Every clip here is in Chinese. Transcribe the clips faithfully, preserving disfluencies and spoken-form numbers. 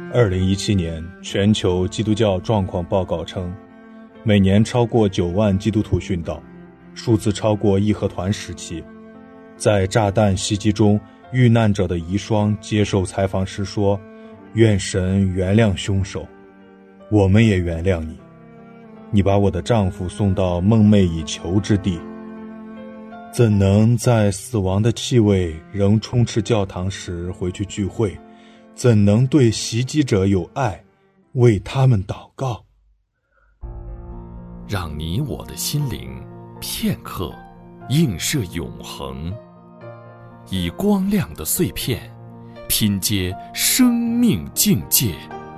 二零一七年全球基督教状况报告称，每年超过九万基督徒殉道，数字超过义和团时期。在炸弹袭击中遇难者的遗孀接受采访时说，愿神原谅凶手，我们也原谅你，你把我的丈夫送到梦寐以求之地，怎能在死亡的气味仍充斥教堂时回去聚会？怎能对袭击者有爱，为他们祷告？ 让你我的心灵片刻映射永恒，以光亮的碎片拼接生命境界。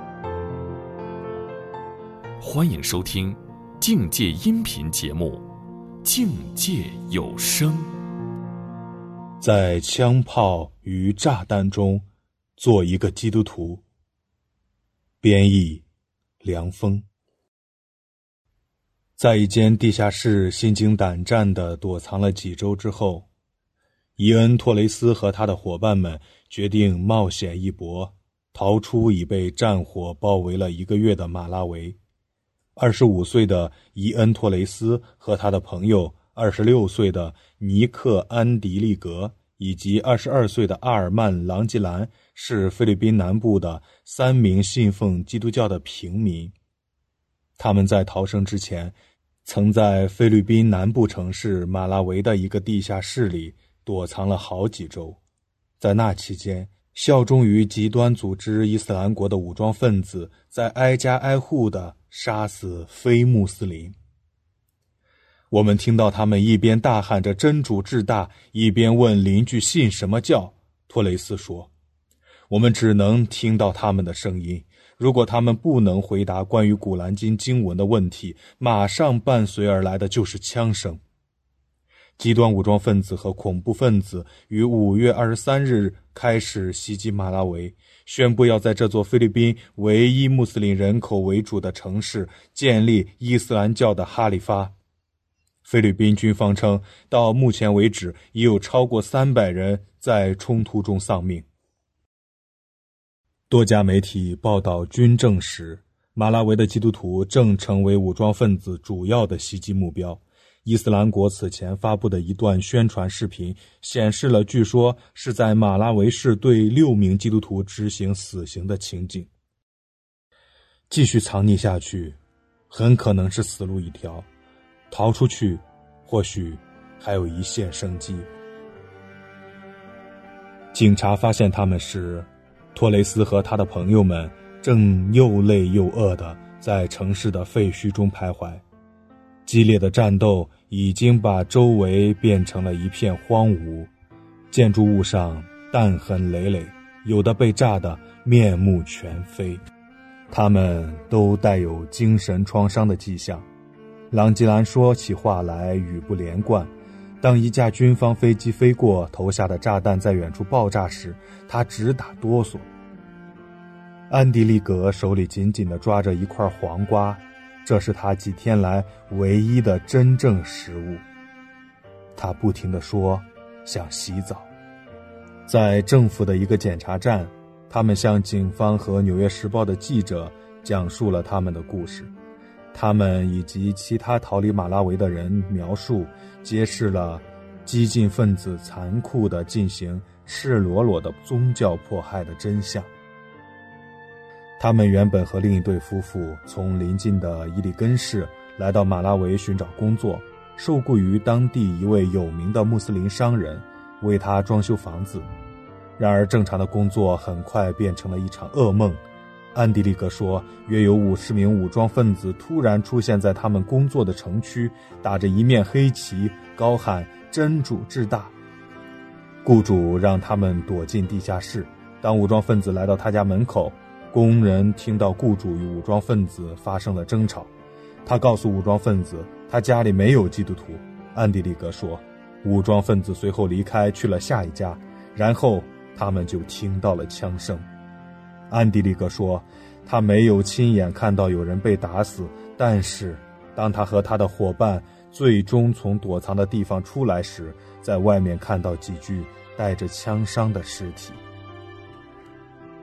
欢迎收听境界音频节目《境界有声》。 在枪炮与炸弹中做一个基督徒。编译梁峰。在一间地下室心惊胆战地躲藏了几周之后，伊恩·托雷斯和他的伙伴们决定冒险一搏，逃出已被战火包围了一个月的马拉维。二十五岁的伊恩·托雷斯和他的朋友二十六岁的尼克·安迪利格以及二十二岁的阿尔曼·朗吉兰是菲律宾南部的三名信奉基督教的平民。他们在逃生之前，曾在菲律宾南部城市马拉维的一个地下室里躲藏了好几周。在那期间，效忠于极端组织伊斯兰国的武装分子在挨家挨户地杀死非穆斯林。我们听到他们一边大喊着真主至大，一边问邻居信什么教。托雷斯说，我们只能听到他们的声音，如果他们不能回答关于古兰经经文的问题，马上伴随而来的就是枪声。极端武装分子和恐怖分子于五月二十三日开始袭击马拉维，宣布要在这座菲律宾唯一穆斯林人口为主的城市建立伊斯兰教的哈里发。菲律宾军方称，到目前为止已有超过三百人在冲突中丧命。多家媒体报道均证实，马拉维的基督徒正成为武装分子主要的袭击目标。伊斯兰国此前发布的一段宣传视频显示了据说是在马拉维市对六名基督徒执行死刑的情景。继续藏匿下去，很可能是死路一条。逃出去，或许还有一线生机。警察发现他们时，托雷斯和他的朋友们正又累又饿地在城市的废墟中徘徊。激烈的战斗已经把周围变成了一片荒芜，建筑物上弹痕累累，有的被炸得面目全非。他们都带有精神创伤的迹象。朗吉兰说起话来语不连贯，当一架军方飞机飞过，投下的炸弹在远处爆炸时，他直打哆嗦。安迪利格手里紧紧地抓着一块黄瓜，这是他几天来唯一的真正食物。他不停地说，想洗澡。在政府的一个检查站，他们向警方和纽约时报的记者讲述了他们的故事。他们以及其他逃离马拉维的人描述，揭示了激进分子残酷地进行赤裸裸的宗教迫害的真相。他们原本和另一对夫妇从邻近的伊利根市来到马拉维寻找工作，受雇于当地一位有名的穆斯林商人，为他装修房子。然而正常的工作很快变成了一场噩梦。安迪利格说，约有五十名武装分子突然出现在他们工作的城区，打着一面黑旗，高喊真主至大。雇主让他们躲进地下室，当武装分子来到他家门口，工人听到雇主与武装分子发生了争吵。他告诉武装分子他家里没有基督徒。安迪利格说，武装分子随后离开去了下一家，然后他们就听到了枪声。安迪利格说，他没有亲眼看到有人被打死，但是当他和他的伙伴最终从躲藏的地方出来时，在外面看到几具带着枪伤的尸体。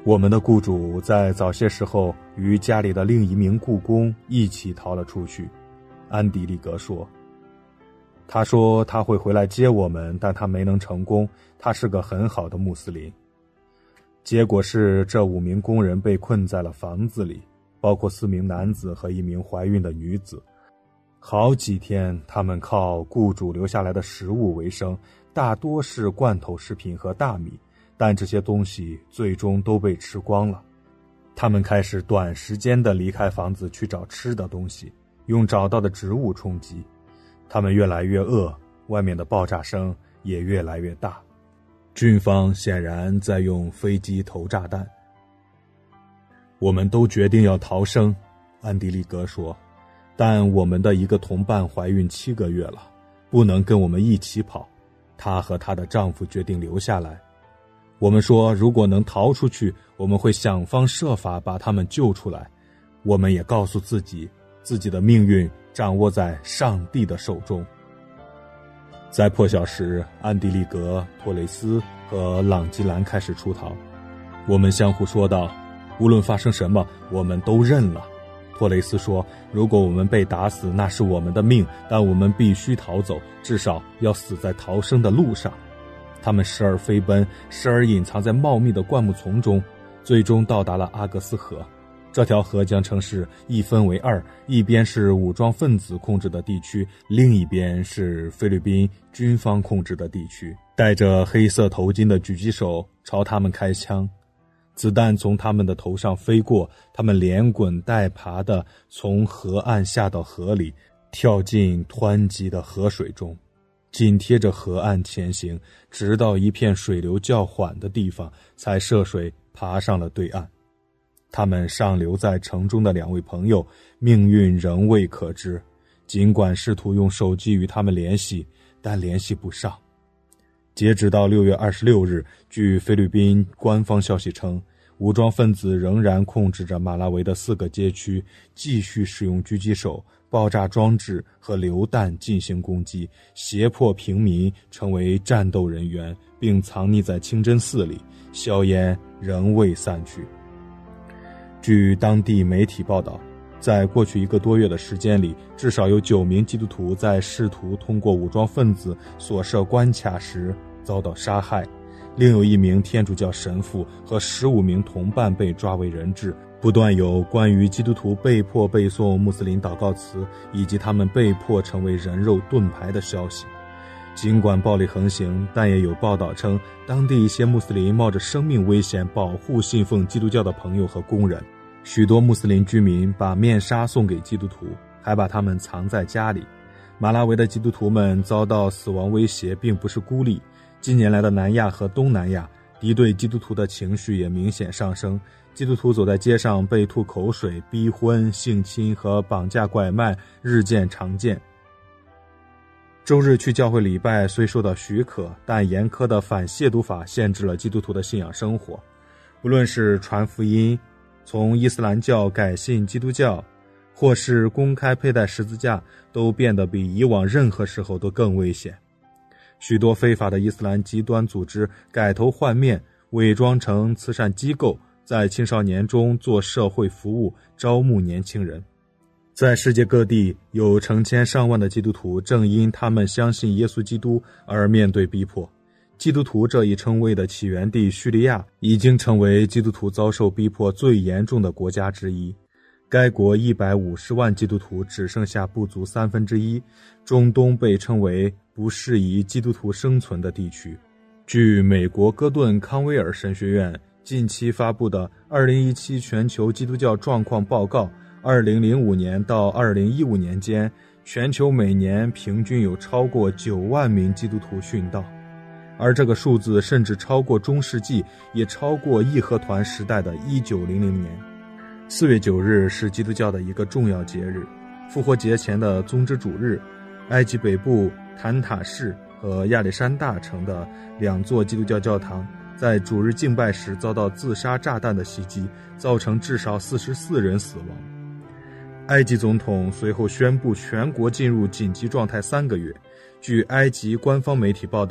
我们的雇主在早些时候与家里的另一名雇工一起逃了出去，安迪利格说。他说他会回来接我们，但他没能成功，他是个很好的穆斯林。结果是这五名工人被困在了房子里，包括四名男子和一名怀孕的女子。好几天他们靠雇主留下来的食物为生，大多是罐头食品和大米，但这些东西最终都被吃光了。他们开始短时间地离开房子去找吃的东西，用找到的植物充饥。他们越来越饿，外面的爆炸声也越来越大。军方显然在用飞机投炸弹。我们都决定要逃生，安迪利格说，但我们的一个同伴怀孕七个月了，不能跟我们一起跑。她和她的丈夫决定留下来。我们说，如果能逃出去，我们会想方设法把他们救出来。我们也告诉自己，自己的命运掌握在上帝的手中。在破晓时，安迪利格、托雷斯和朗吉兰开始出逃。我们相互说道，无论发生什么，我们都认了。托雷斯说，如果我们被打死，那是我们的命，但我们必须逃走，至少要死在逃生的路上。他们时而飞奔，时而隐藏在茂密的灌木丛中，最终到达了阿格斯河。这条河将城市一分为二，一边是武装分子控制的地区，另一边是菲律宾军方控制的地区。戴着黑色头巾的狙击手朝他们开枪，子弹从他们的头上飞过，他们连滚带爬地从河岸下到河里，跳进湍急的河水中，紧贴着河岸前行，直到一片水流较缓的地方，才涉水爬上了对岸。他们上流在城中的两位朋友命运仍未可知，尽管试图用手机与他们联系，但联系不上。截止到六月二十六日，据菲律宾官方消息称，武装分子仍然控制着马拉维的四个街区，继续使用狙击手、爆炸装置和榴弹进行攻击，胁迫平民成为战斗人员，并藏匿在清真寺里，硝烟仍未散去。据当地媒体报道，在过去一个多月的时间里，至少有九名基督徒在试图通过武装分子所设关卡时遭到杀害，另有一名天主教神父和十五名同伴被抓为人质。不断有关于基督徒被迫背诵穆斯林祷告词以及他们被迫成为人肉盾牌的消息。尽管暴力横行，但也有报道称，当地一些穆斯林冒着生命危险保护信奉基督教的朋友和工人。许多穆斯林居民把面纱送给基督徒，还把它们藏在家里。马拉维的基督徒们遭到死亡威胁并不是孤立，近年来的南亚和东南亚，敌对基督徒的情绪也明显上升。基督徒走在街上被吐口水、逼婚、性侵和绑架拐卖日渐常见。周日去教会礼拜虽受到许可，但严苛的反亵渎法限制了基督徒的信仰生活。不论是传福音、从伊斯兰教改信基督教，或是公开佩戴十字架，都变得比以往任何时候都更危险。许多非法的伊斯兰极端组织改头换面，伪装成慈善机构，在青少年中做社会服务，招募年轻人。在世界各地，有成千上万的基督徒正因他们相信耶稣基督而面对逼迫。基督徒这一称谓的起源地叙利亚已经成为基督徒遭受逼迫最严重的国家之一。该国一百五十万基督徒只剩下不足三分之一。中东被称为不适宜基督徒生存的地区。据美国哥顿康威尔神学院近期发布的二零一七全球基督教状况报告，二零零五年到二零一五年间，全球每年平均有超过九万名基督徒殉道，而这个数字甚至超过中世纪，也超过义和团时代的一九零零年。四月九日是基督教的一个重要节日，复活节前的宗之主日。埃及北部坦塔市和亚历山大城的两座基督教教堂在主日敬拜时遭到自杀炸弹的袭击，造成至少四十四人死亡。埃及总统随后宣布全国进入紧急状态三个月。据埃及官方媒体报道，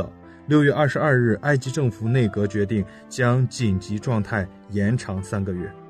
六月二十二日，埃及政府内阁决定将紧急状态延长三个月。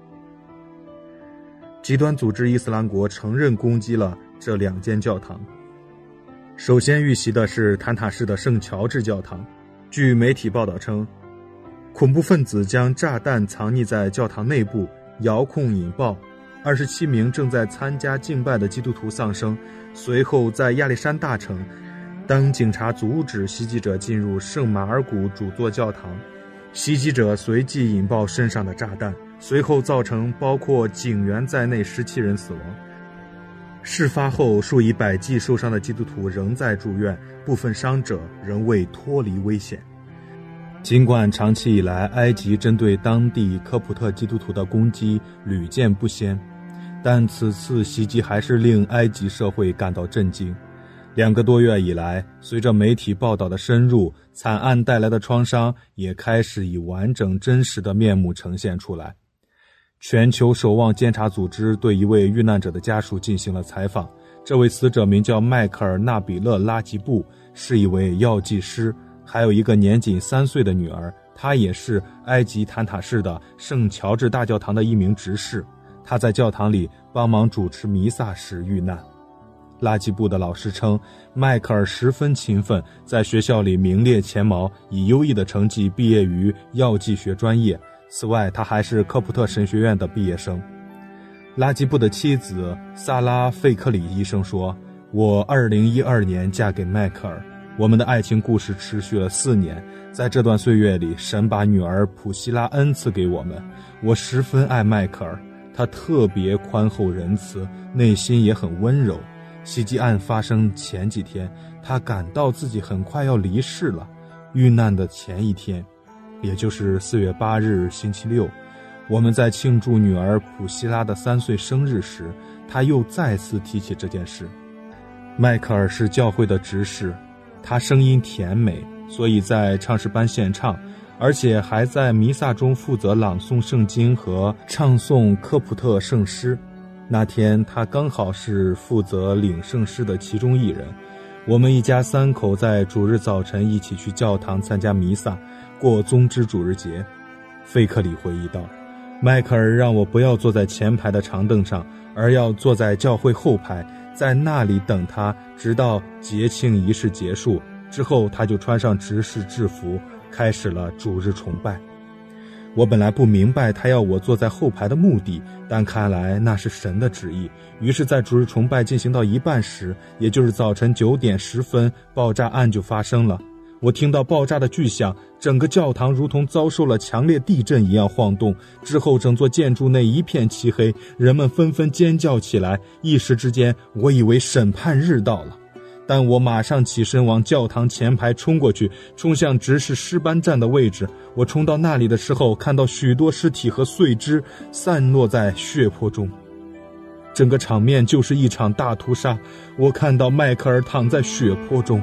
极端组织伊斯兰国承认攻击了这两间教堂。首先遇袭的是坦塔市的圣乔治教堂。据媒体报道称，恐怖分子将炸弹藏匿在教堂内部，遥控引爆，二十七名正在参加敬拜的基督徒丧生。随后在亚历山大城，当警察阻止袭击者进入圣马尔谷主座教堂，袭击者随即引爆身上的炸弹，随后造成包括警员在内十七人死亡。事发后，数以百计受伤的基督徒仍在住院，部分伤者仍未脱离危险。尽管长期以来埃及针对当地科普特基督徒的攻击屡见不鲜，但此次袭击还是令埃及社会感到震惊。两个多月以来，随着媒体报道的深入，惨案带来的创伤也开始以完整真实的面目呈现出来。全球守望监察组织对一位遇难者的家属进行了采访。这位死者名叫迈克尔·纳比勒·拉吉布，是一位药剂师，还有一个年仅三岁的女儿，她也是埃及坦塔市的圣乔治大教堂的一名执事。她在教堂里帮忙主持弥撒时遇难。拉吉布的老师称，迈克尔十分勤奋，在学校里名列前茅，以优异的成绩毕业于药剂学专业。此外，他还是科普特神学院的毕业生。拉吉布的妻子萨拉·费克里医生说，我二零一二年嫁给迈克尔，我们的爱情故事持续了四年。在这段岁月里，神把女儿普希拉恩赐给我们。我十分爱迈克尔，他特别宽厚仁慈，内心也很温柔。袭击案发生前几天，他感到自己很快要离世了。遇难的前一天，也就是四月八日星期六，我们在庆祝女儿普希拉的三岁生日时，他又再次提起这件事。迈克尔是教会的执事，他声音甜美，所以在唱诗班献唱，而且还在弥撒中负责朗诵圣经和唱诵科普特圣诗。那天他刚好是负责领圣诗的其中一人。我们一家三口在主日早晨一起去教堂参加弥撒，过宗之主日节。费克里回忆道，迈克尔让我不要坐在前排的长凳上，而要坐在教会后排，在那里等他，直到节庆仪式结束之后，他就穿上执事制服，开始了主日崇拜。我本来不明白他要我坐在后排的目的，但看来那是神的旨意。于是在主日崇拜进行到一半时，也就是早晨九点十分，爆炸案就发生了。我听到爆炸的巨响，整个教堂如同遭受了强烈地震一样晃动，之后整座建筑内一片漆黑，人们纷纷尖叫起来。一时之间，我以为审判日到了。但我马上起身往教堂前排冲过去，冲向执事诗班站的位置。我冲到那里的时候，看到许多尸体和碎肢散落在血泊中，整个场面就是一场大屠杀。我看到迈克尔躺在血泊中。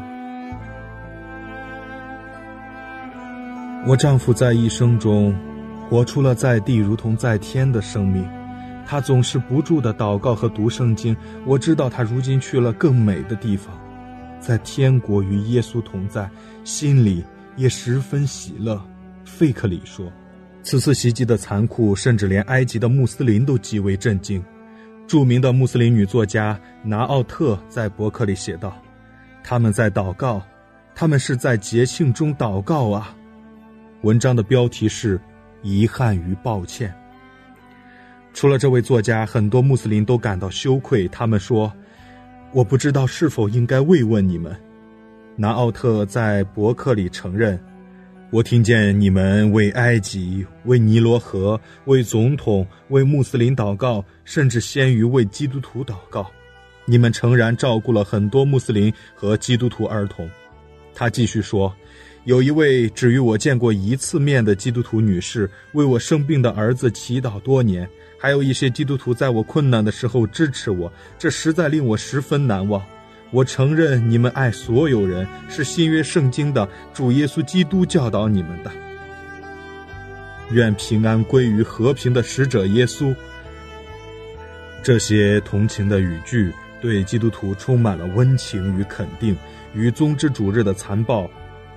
我丈夫在一生中活出了在地如同在天的生命，他总是不住地祷告和读圣经。我知道他如今去了更美的地方，在天国与耶稣同在，心里也十分喜乐。费克里说，此次袭击的残酷甚至连埃及的穆斯林都极为震惊。著名的穆斯林女作家拿奥特在博客里写道，他们在祷告，他们是在节庆中祷告啊。文章的标题是遗憾与抱歉。除了这位作家，很多穆斯林都感到羞愧，他们说，我不知道是否应该慰问你们。拿奥特在博客里承认，我听见你们为埃及、为尼罗河、为总统、为穆斯林祷告，甚至先于为基督徒祷告。你们诚然照顾了很多穆斯林和基督徒儿童。他继续说，有一位只与我见过一次面的基督徒女士为我生病的儿子祈祷多年，还有一些基督徒在我困难的时候支持我，这实在令我十分难忘。我承认你们爱所有人，是新约圣经的主耶稣基督教导你们的。愿平安归于和平的使者耶稣。这些同情的语句对基督徒充满了温情与肯定，与宗之主日的残暴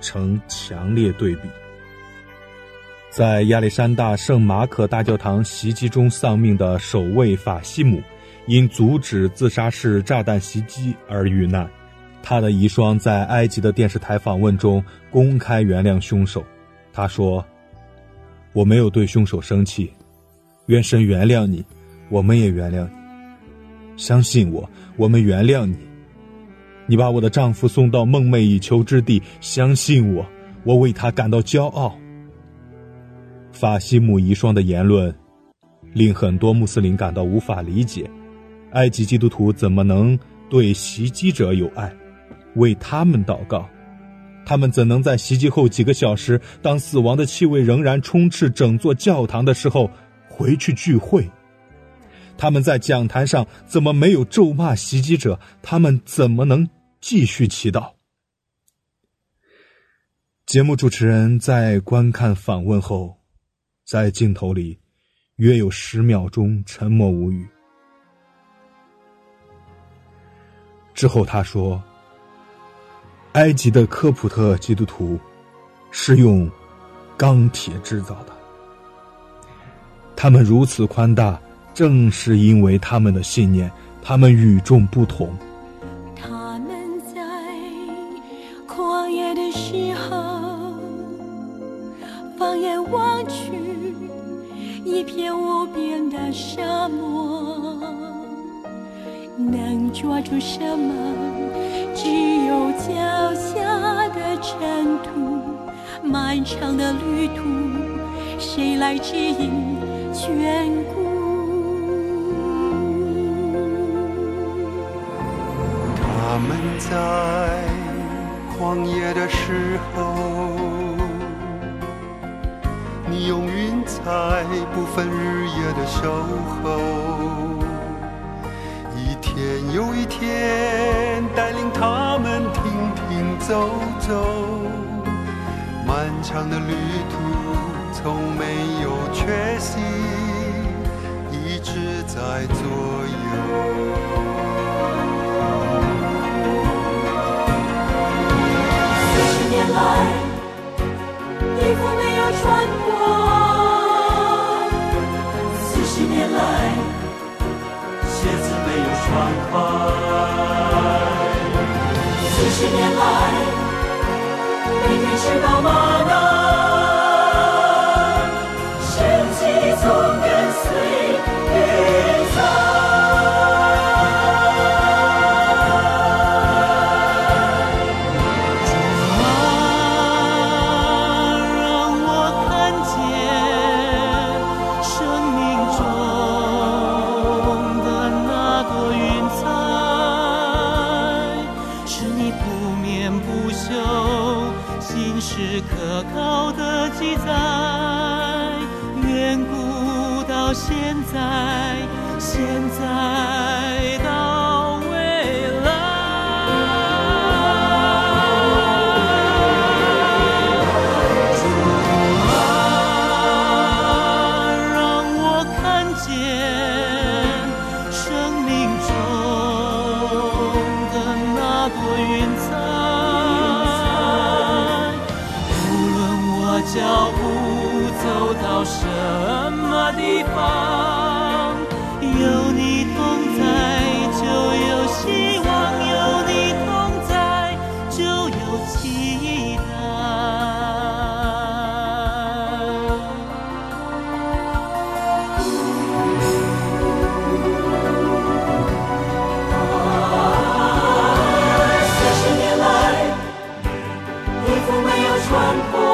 成强烈对比。在亚历山大圣马可大教堂袭击中丧命的守卫法西姆，因阻止自杀式炸弹袭击而遇难。他的遗孀在埃及的电视台访问中公开原谅凶手。他说：我没有对凶手生气，愿神原谅你，我们也原谅你。相信我，我们原谅你。你把我的丈夫送到梦寐以求之地，相信我，我为他感到骄傲。法西姆遗孀的言论令很多穆斯林感到无法理解，埃及基督徒怎么能对袭击者有爱，为他们祷告？他们怎能在袭击后几个小时，当死亡的气味仍然充斥整座教堂的时候回去聚会？他们在讲坛上怎么没有咒骂袭击者？他们怎么能继续祈祷？节目主持人在观看访问后，在镜头里约有十秒钟沉默无语。之后他说，埃及的科普特基督徒是用钢铁制造的，他们如此宽大，正是因为他们的信念，他们与众不同。 他们在旷野的时候，放眼望去，一片无边的沙漠，能抓住什么？只有脚下的尘土，漫长的旅途，谁来指引眷顾？ 他们在旷野的时候，你用云彩不分日夜的守候，一天又一天带领他们停停走走，漫长的旅途从没有缺席，一直在左右。 四十年来，衣服没有穿过；四十年来， 鞋子没有穿坏。 四十年来，每天吃饱马拉，神迹总跟随云彩。 是可靠的记载，远古到现在，现在到未来。主啊，让我看见生命中的那朵云彩。脚步走到什么地方，有你同在就有希望，有你同在就有期待。 四十年来，衣服没有穿过。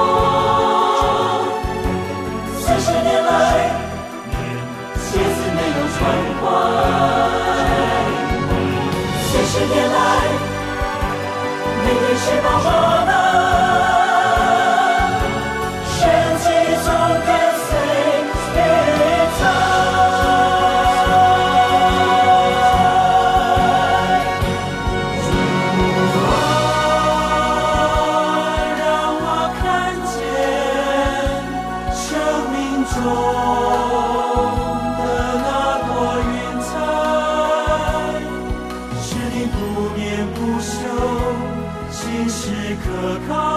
四十年来，鞋子没有穿坏。四十年来，每天吃饱马拉，神迹总跟随云彩。主啊，让我看见生命中的那朵云彩，是你不眠不休，心事可靠。